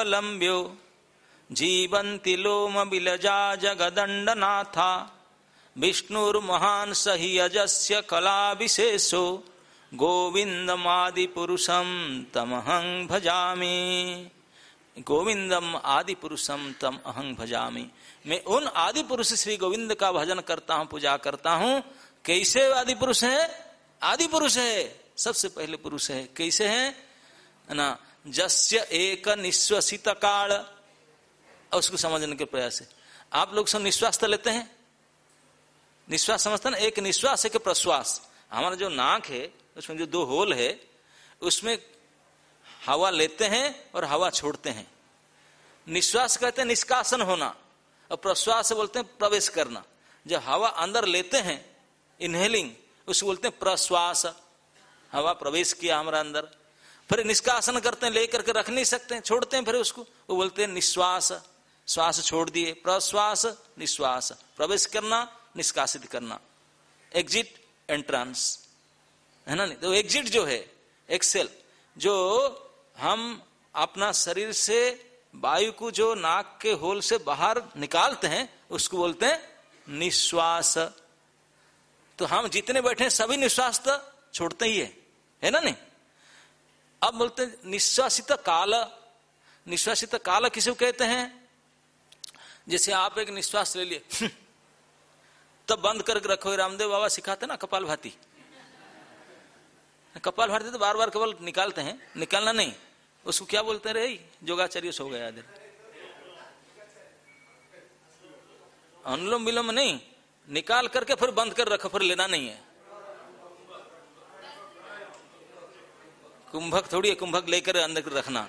कालमथावलंब्यो जीवंति लोम बिलजा जगदंडनाथा विष्णुर्महान् स हि यजस्य कला विशेषो गोविंदमादि पुरुषम तमहं भजामि। गोविंदम आदि पुरुषम तम अहं भजामि। मैं उन आदि पुरुष श्री गोविंद का भजन करता हूं, पूजा करता हूं। कैसे आदि पुरुष है? आदि पुरुष है, सबसे पहले पुरुष है। कैसे है ना? जस्य एक निश्वसित काल, उसको समझने के प्रयास है। आप लोग सब निश्वास तो लेते हैं, निश्वास समझते हैं ना? एक निश्वास एक प्रश्वास। हमारा जो नाक है उसमें जो दो होल है उसमें हवा लेते हैं और हवा छोड़ते हैं। निश्वास कहते हैं निष्कासन होना, और प्रश्वास बोलते हैं प्रवेश करना। जब हवा अंदर लेते हैं इनहेलिंग, उसको बोलते हैं प्रश्वास, हवा प्रवेश किया हमारा अंदर। फिर निष्कासन करते हैं, लेकर के रख नहीं सकते हैं, छोड़ते हैं, फिर उसको वो बोलते हैं निश्वास। श्वास छोड़ दिए, प्रश्वास निश्वास, प्रवेश करना निष्कासित करना, एग्जिट एंट्रांस, है ना? नहीं तो एग्जिट जो है एक्सेल, जो हम अपना शरीर से वायु को जो नाक के होल से बाहर निकालते हैं उसको बोलते हैं निश्वास। तो हम जितने बैठे हैं सभी निश्वास तो छोड़ते ही है, है ना? नहीं। अब बोलते हैं निश्वासित काल। निश्वासित काल किसे कहते हैं? जैसे आप एक निश्वास ले लिए तब बंद करके रखो। रामदेव बाबा सिखाते ना कपाल भाती। कपाल भाती तो बार बार केवल निकालते हैं, निकालना नहीं। उसको क्या बोलते रहे? योगाचार्य सो गया इधर। अनुलोम विलोम नहीं, निकाल करके फिर बंद कर रखो, फिर लेना नहीं है। कुंभक थोड़ी है, कुंभक लेकर अंदर रखना।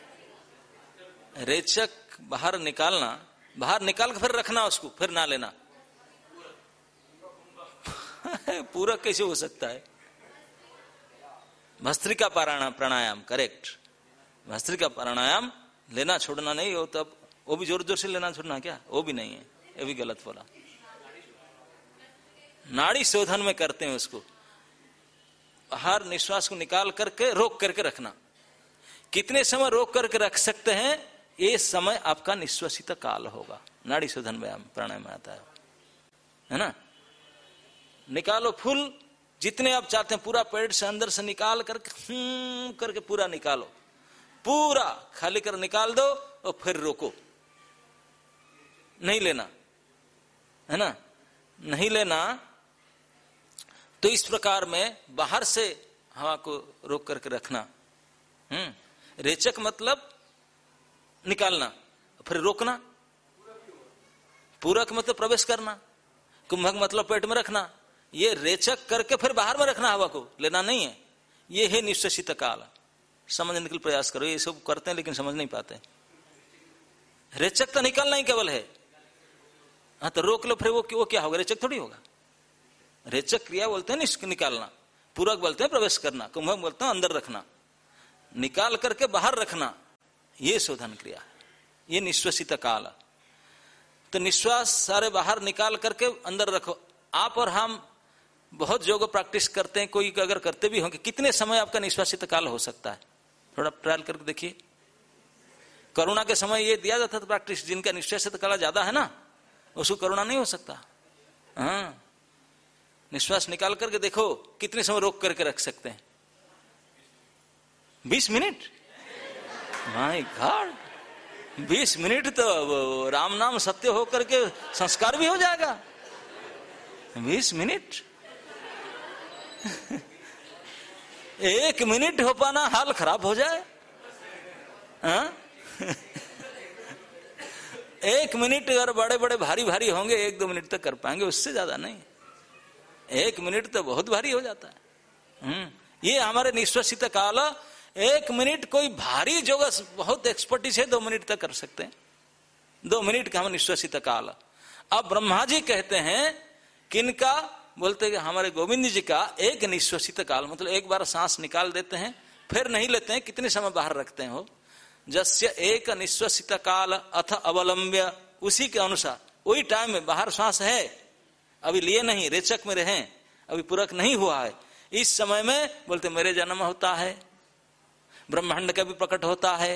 रेचक बाहर निकालना, बाहर निकाल कर फिर रखना उसको, फिर ना लेना। पूरा कैसे हो सकता है? भस्त्रिका प्राणायाम करेक्ट। भस्त्रिका प्राणायाम लेना छोड़ना नहीं हो, तब वो भी जोर जोर से लेना छोड़ना क्या? वो भी नहीं है, ये भी गलत बोला। नाड़ी शोधन में करते हैं उसको, बाहर निश्वास को निकाल करके रोक करके रखना। कितने समय रोक करके रख सकते हैं? ये समय आपका निश्वसित काल होगा। नाड़ी शोधन व्यायाम प्राणायाम में आता है, है ना? निकालो फुल, जितने आप चाहते हैं पूरा पेट से अंदर से निकाल करके हम्म करके पूरा निकालो, पूरा खाली कर निकाल दो और फिर रोको। नहीं लेना, है ना? नहीं लेना। तो इस प्रकार में बाहर से हवा को रोक करके रखना। हम्म रेचक मतलब निकालना, फिर रोकना। पूरक मतलब प्रवेश करना, कुंभक मतलब पेट में रखना। ये रेचक करके फिर बाहर में रखना, हवा को लेना नहीं है। ये है निश्वसित काल। समझने के लिए प्रयास करो। ये सब करते हैं लेकिन समझ नहीं पाते। रेचक तो निकालना ही केवल है। हाँ तो रोक लो, फिर वो, वो क्या होगा? रेचक थोड़ी होगा। रेचक क्रिया बोलते हैं निकालना, पूरक बोलते हैं प्रवेश करना, कुंभक बोलते हैं अंदर रखना, निकाल करके बाहर रखना। ये शोधन क्रिया है, ये निश्वसित काल। तो निश्वास सारे बाहर निकाल करके अंदर रखो। आप और हम बहुत योग प्रैक्टिस करते हैं, कोई अगर करते भी होंगे, कितने समय आपका निश्वासित काल हो सकता है? थोड़ा ट्रायल करके देखिए। कोरोना के समय ये दिया जाता था प्रैक्टिस, जिनका निश्वासित काल ज्यादा है ना उसको कोरोना नहीं हो सकता। हाँ, निश्वास निकाल करके देखो कितने समय रोक करके रख सकते हैं। बीस मिनट माय गॉड, बीस मिनट तो राम नाम सत्य होकर के संस्कार भी हो जाएगा। बीस मिनट एक मिनट हो पाना हाल खराब हो जाए। हाँ? एक मिनट अगर बड़े बड़े भारी भारी होंगे एक दो मिनट तक कर पाएंगे, उससे ज्यादा नहीं। एक मिनट तो बहुत भारी हो जाता है। हम्म ये हमारे निश्वसित काल। एक मिनट कोई भारी जो बहुत एक्सपर्टीज है दो मिनट तक कर सकते हैं। दो मिनट का हम निश्वसित काल। अब ब्रह्मा जी कहते हैं किनका? बोलते हैं हमारे गोविंद जी का एक निश्वसित काल, मतलब एक बार सांस निकाल देते हैं फिर नहीं लेते हैं। कितने समय बाहर रखते हैं हो? जस्य एक निश्वसित काल अथ अवलंब्य, उसी के अनुसार वही टाइम में बाहर सांस है, अभी लिए नहीं, रेचक में रहे, अभी पूरक नहीं हुआ है। इस समय में बोलते मेरे जन्म होता है, ब्रह्मांड का भी प्रकट होता है।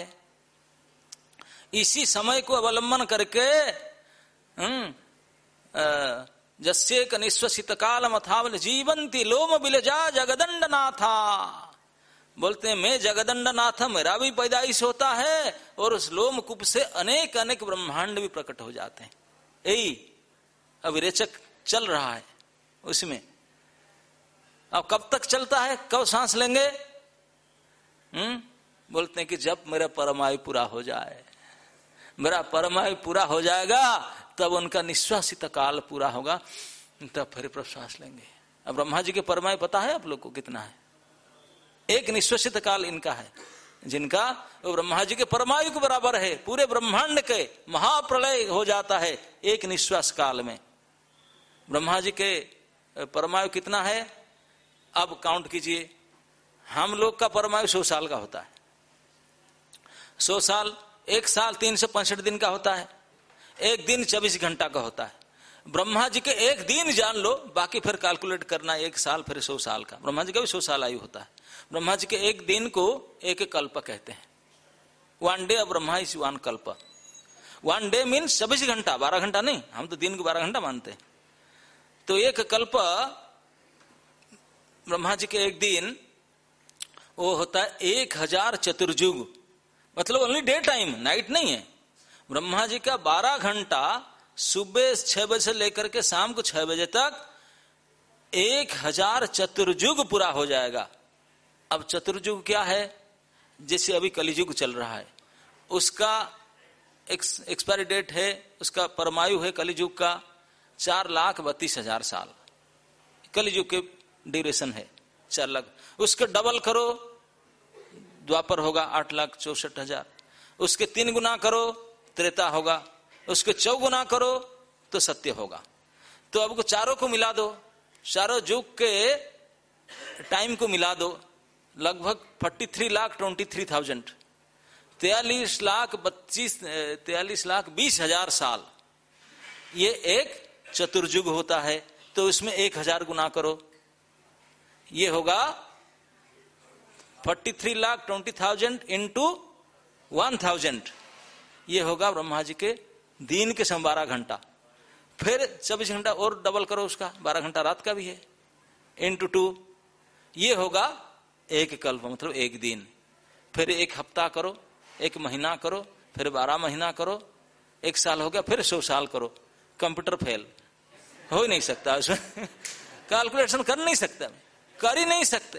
इसी समय को अवलंबन करके हम्म जस्येक निश्वसित काल मथावल जीवंती लोम बिलजा जगदंड नाथा। बोलते हैं मैं जगदंड नाथ, मेरा भी पैदाइश होता है और उस लोम कूप से अनेक अनेक ब्रह्मांड भी प्रकट हो जाते हैं। यही अविरेचक चल रहा है उसमें। अब कब तक चलता है, कब सांस लेंगे? हम्म बोलते हैं कि जब मेरा परमायु पूरा हो जाए। मेरा परमायु पूरा हो जाएगा तब उनका निश्वासित काल पूरा होगा, तब फिर प्रश्वास लेंगे। अब ब्रह्मा जी के परमायु पता है आप लोग को कितना है? एक निश्वासित काल इनका है, जिनका वो ब्रह्मा जी के परमायु के बराबर है। पूरे ब्रह्मांड के महाप्रलय हो जाता है एक निश्वास काल में। ब्रह्मा जी के परमायु कितना है अब काउंट कीजिए। हम लोग का परमायु सौ साल का होता है। सौ साल, एक साल तीन सौ पैंसठ दिन का होता है, एक दिन चौबीस घंटा का होता है। ब्रह्मा जी के एक दिन जान लो, बाकी फिर कैलकुलेट करना एक साल फिर सौ साल का। ब्रह्मा जी का भी सौ साल आयु होता है। ब्रह्मा जी के एक दिन को एक एक कल्प कहते हैं। One day of Brahma is one कल्प। वन डे मीन्स चौबीस घंटा, बारह घंटा नहीं, हम तो दिन को बारह घंटा मानते हैं। तो एक कल्प ब्रह्मा जी के एक दिन वो होता है एक हजार चतुर्युग, मतलब ओनली डे टाइम, नाइट नहीं है। ब्रह्मा जी का बारह घंटा सुबह छह बजे से लेकर के शाम को छह बजे तक एक हजार चतुर्युग पूरा हो जाएगा। अब चतुर्युग क्या है? जैसे अभी कलियुग चल रहा है, उसका एक्सपायरी डेट है, उसका परमायु है कलियुग का चार लाख बत्तीस हजार साल। कलियुग के ड्यूरेशन है चार लाख। उसके डबल करो, द्वापर होगा आठ लाख चौसठ हजार। उसके तीन गुना करो, त्रेता होगा। उसके चौगुना करो तो सत्य होगा। तो अब चारों को मिला दो, चारों युग के टाइम को मिला दो, लगभग forty three lakh twenty three thousand तैयलीस लाख बत्तीस तैयलीस लाख बीस हजार साल ये एक चतुर्युग होता है। तो इसमें एक हजार गुना करो, ये होगा forty three lakh twenty thousand into one thousand, ये होगा ब्रह्मा जी के दिन के समय बारह घंटा। फिर चौबीस घंटा और डबल करो उसका, बारह घंटा रात का भी है, इंटू टू, ये होगा एक कल्प, मतलब एक दिन। फिर एक हफ्ता करो, एक महीना करो, फिर बारह महीना करो, एक साल हो गया, फिर सौ साल करो। कंप्यूटर फेल हो ही नहीं सकता उसमें कैलकुलेशन कर नहीं सकता, कर ही नहीं सकते।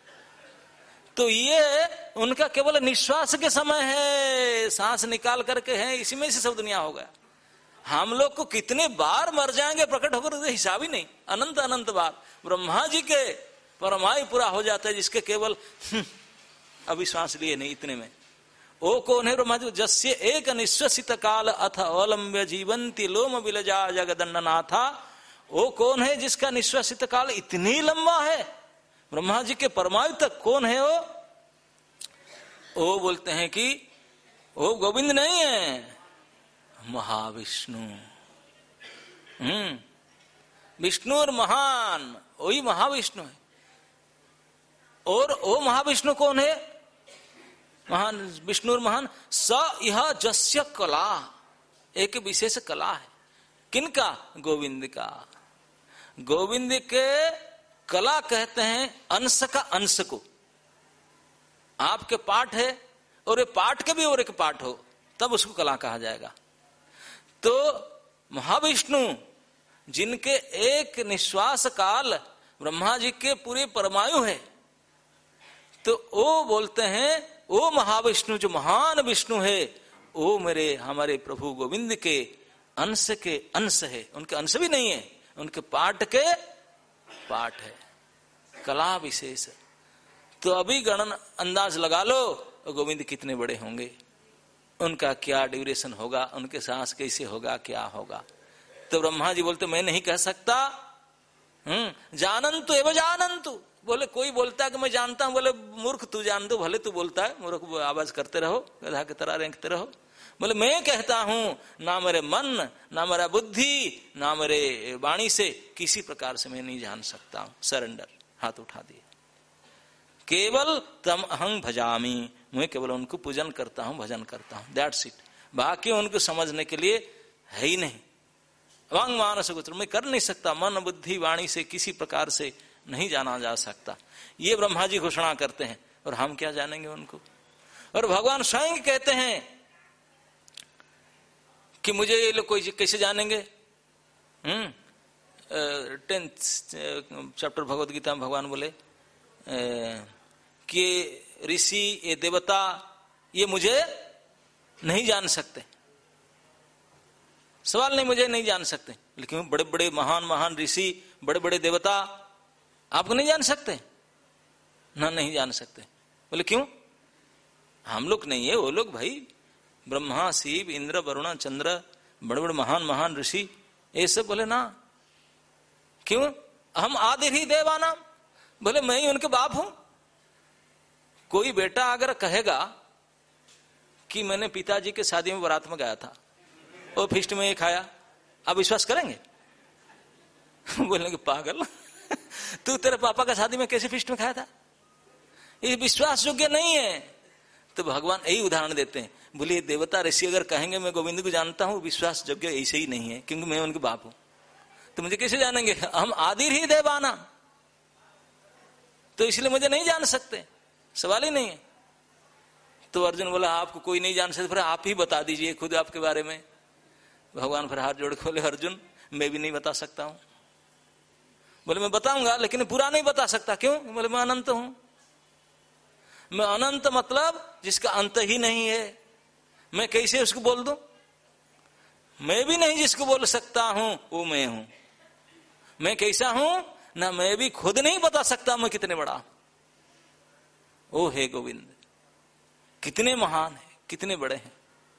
तो ये उनका केवल निश्वास के समय है, सांस निकाल करके है, इसी में से सब दुनिया हो गया। हम लोग को कितने बार मर जाएंगे प्रकट होकर हिसाब ही नहीं, अनंत अनंत बार। ब्रह्मा जी के परमायु पूरा हो जाता है जिसके केवल अभी सांस लिए नहीं, इतने में। ओ कौन है ब्रह्मा जी? जस्य एक निश्वसित काल अथ अवलंब्य जीवंती लोम बिलजा जगदंडनाथा। वो कौन है जिसका निश्वसित काल इतनी लंबा है? ब्रह्मा जी के परमायु तक कौन है वो? वो बोलते हैं कि वो गोविंद नहीं है, महाविष्णु। हम्म विष्णु और महान, वही महाविष्णु है। और वो महाविष्णु कौन है? महान विष्णु और महान स यह जस्य कला, एक विशेष कला है। किनका? गोविंद का। गोविंद के कला कहते हैं अंश का अंश को। आपके पाठ है और ये पाठ के भी और एक पाठ हो, तब उसको कला कहा जाएगा। तो महाविष्णु जिनके एक निश्वास काल ब्रह्मा जी के पूरे परमायु है, तो वो बोलते हैं वो महाविष्णु जो महान विष्णु है, वो मेरे हमारे प्रभु गोविंद के अंश के अंश है। उनके अंश भी नहीं है, उनके पाठ के पाठ है, कला विशेष। तो अभी गणन अंदाज लगा लो गोविंद कितने बड़े होंगे, उनका क्या ड्यूरेशन होगा, उनके सांस कैसे होगा, क्या होगा। तो ब्रह्मा जी बोलते मैं नहीं कह सकता। हम्म जानन्तु एवं जानन्तु, बोले कोई बोलता है कि मैं जानता हूं, बोले मूर्ख तू जान दो, भले तू बोलता है, मूर्ख आवाज करते रहो, गधा की तरह रेंगते रहो। बोले मैं कहता हूं, ना मेरे मन, ना मेरा बुद्धि, ना मेरे वाणी से किसी प्रकार से मैं नहीं जान सकता हूं। सरेंडर, हाथ उठा दिए। केवल तम अहं भजामी, मैं केवल उनको पूजन करता हूं, भजन करता हूं, दैट्स इट। बाकी उनको समझने के लिए है ही नहीं। वांग मानस गोचर, मैं कर नहीं सकता, मन बुद्धि वाणी से किसी प्रकार से नहीं जाना जा सकता। ये ब्रह्मा जी घोषणा करते हैं और हम क्या जानेंगे उनको। और भगवान स्वयं कहते हैं कि मुझे ये लोग कोई कैसे जानेंगे। Hmm tenth chapter Bhagavad Gita में भगवान बोले कि ऋषि ये देवता ये मुझे नहीं जान सकते। सवाल नहीं, मुझे नहीं जान सकते, लेकिन बड़े बड़े महान महान ऋषि, बड़े बड़े देवता आपको नहीं जान सकते ना, नहीं जान सकते। बोले क्यों? हम लोग नहीं है, वो लोग भाई ब्रह्मा शिव इंद्र वरुण चंद्र, बड़े बड़े महान महान ऋषि, ये सब। बोले ना, क्यों? हम आदि ही देवानाम। बोले मैं ही उनके बाप हूं। कोई बेटा अगर कहेगा कि मैंने पिताजी के शादी में बारात में गया था और फिस्ट में ये खाया, आप विश्वास करेंगे? बोलेंगे पागल तू तेरे पापा का शादी में कैसे फिस्ट में खाया था? ये विश्वास योग्य नहीं है। तो भगवान यही उदाहरण देते हैं, बोले देवता ऋषि अगर कहेंगे मैं गोविंद को जानता हूं, विश्वास योग्य ऐसे ही नहीं है, क्योंकि मैं उनके बाप हूं। तो मुझे कैसे जानेंगे? हम आदि ही देवाना, तो इसलिए मुझे नहीं जान सकते, सवाल ही नहीं है। तो अर्जुन बोला आपको कोई नहीं जान सकता, फिर आप ही बता दीजिए खुद आपके बारे में। भगवान फिर हाथ जोड़ के बोले अर्जुन मैं भी नहीं बता सकता हूं। बोले मैं बताऊंगा लेकिन पूरा नहीं बता सकता। क्यों? बोले मैं अनंत हूं। मैं अनंत मतलब जिसका अंत ही नहीं है, मैं कैसे उसको बोल दूं? मैं भी नहीं जिसको बोल सकता हूं वो मैं हूं। मैं कैसा हूं ना, मैं भी खुद नहीं बता सकता मैं कितने बड़ा। ओ हे गोविंद, कितने महान है, कितने बड़े हैं।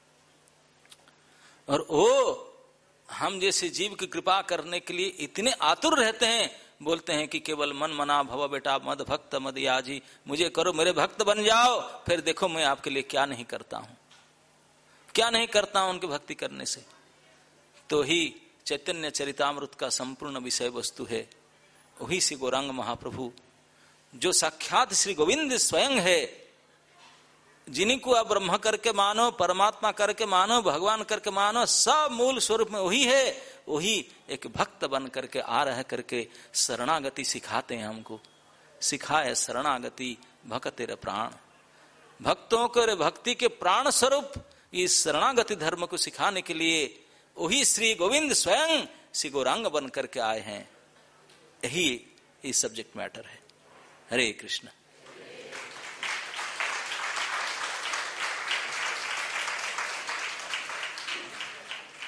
और ओ हम जैसे जीव की कृपा करने के लिए इतने आतुर रहते हैं, बोलते हैं कि केवल मन मना भव बेटा मद भक्त मद याजी, मुझे करो मेरे भक्त बन जाओ, फिर देखो मैं आपके लिए क्या नहीं करता हूं, क्या नहीं करता हूं उनकी भक्ति करने से। तो ही चैतन्य चरितामृत का संपूर्ण विषय वस्तु है, वही श्री गौरांग महाप्रभु जो साक्षात श्री गोविंद स्वयं है, जिन्हीं को आप ब्रह्म करके मानो, परमात्मा करके मानो, भगवान करके मानो, सब मूल स्वरूप में वही है। वही एक भक्त बन करके आ रह करके शरणागति सिखाते हैं हमको। सिखाए शरणागति भक्तेर प्राण, भक्तों को भक्ति के प्राण स्वरूप इस शरणागति धर्म को सिखाने के लिए वही श्री गोविंद स्वयं श्री गौरांग बन करके आए हैं। यही इस सब्जेक्ट मैटर है। हरे कृष्ण।